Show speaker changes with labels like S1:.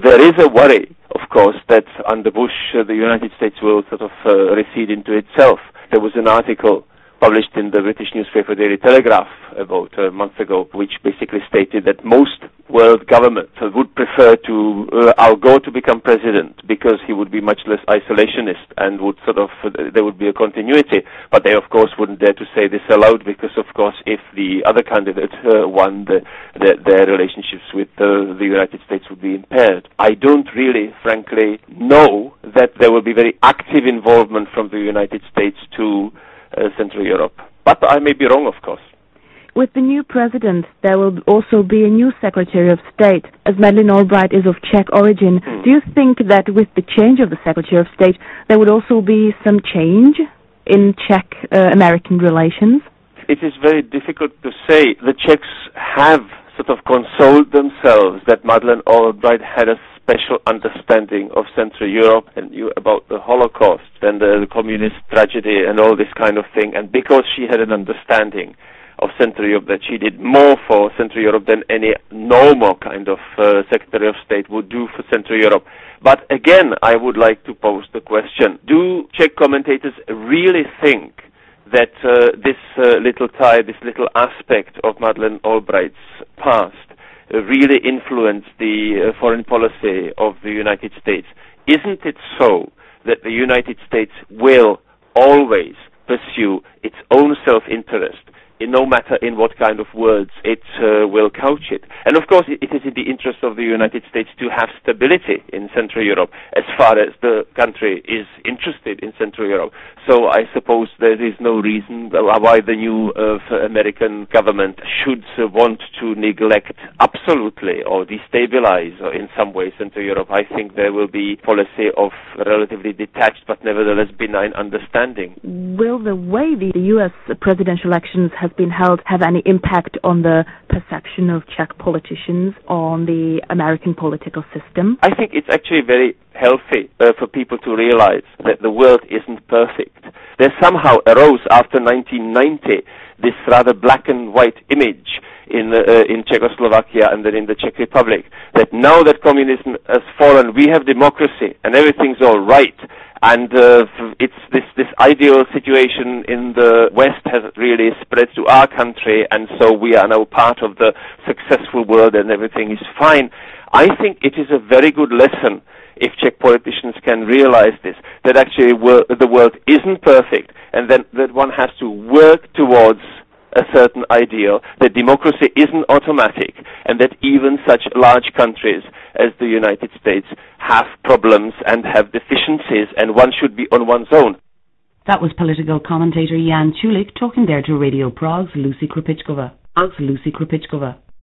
S1: There is a worry, of course, that under Bush, the United States will sort of recede into itself. There was an article published in the British newspaper Daily Telegraph about a month ago, which basically stated that most world governments would prefer to Al Gore to become president because he would be much less isolationist and would there would be a continuity. But they, of course, wouldn't dare to say this aloud because, of course, if the other candidate won, their relationships with the United States would be impaired. I don't really, frankly, know that there will be very active involvement from the United States to Central Europe. But I may be wrong, of course.
S2: With the new president, there will also be a new Secretary of State. As Madeleine Albright is of Czech origin, do you think that with the change of the Secretary of State, there would also be some change in Czech-American relations?
S1: It is very difficult to say. The Czechs have sort of consoled themselves that Madeleine Albright had a special understanding of Central Europe and knew about the Holocaust and the communist tragedy and all this kind of thing. And because she had an understanding of Central Europe, that she did more for Central Europe than any normal kind of Secretary of State would do for Central Europe. But again, I would like to pose the question, do Czech commentators really think that this little tie, this little aspect of Madeleine Albright's past really influenced the foreign policy of the United States? Isn't it so that the United States will always pursue its own self-interest, no matter in what kind of words it will couch it? And of course, it is in the interest of the United States to have stability in Central Europe as far as the country is interested in Central Europe. So I suppose there is no reason why the new American government should want to neglect absolutely or destabilize in some way Central Europe. I think there will be policy of relatively detached but nevertheless benign understanding.
S2: Will the way the U.S. presidential elections have been held have any impact on the perception of Czech politicians on the American political system?
S1: I think it's actually very healthy for people to realize that the world isn't perfect. There somehow arose after 1990 this rather black and white image in Czechoslovakia and then in the Czech Republic, that now that communism has fallen, we have democracy and everything's all right. And it's this ideal situation in the West has really spread to our country, and so we are now part of the successful world and everything is fine. I think it is a very good lesson if Czech politicians can realize this, that actually the world isn't perfect, and then that one has to work towards a certain ideal, that democracy isn't automatic, and that even such large countries as the United States have problems and have deficiencies, and one should be on one's own.
S3: That was political commentator Jan Čulik talking there to Radio Prague's Lucy Krupicková.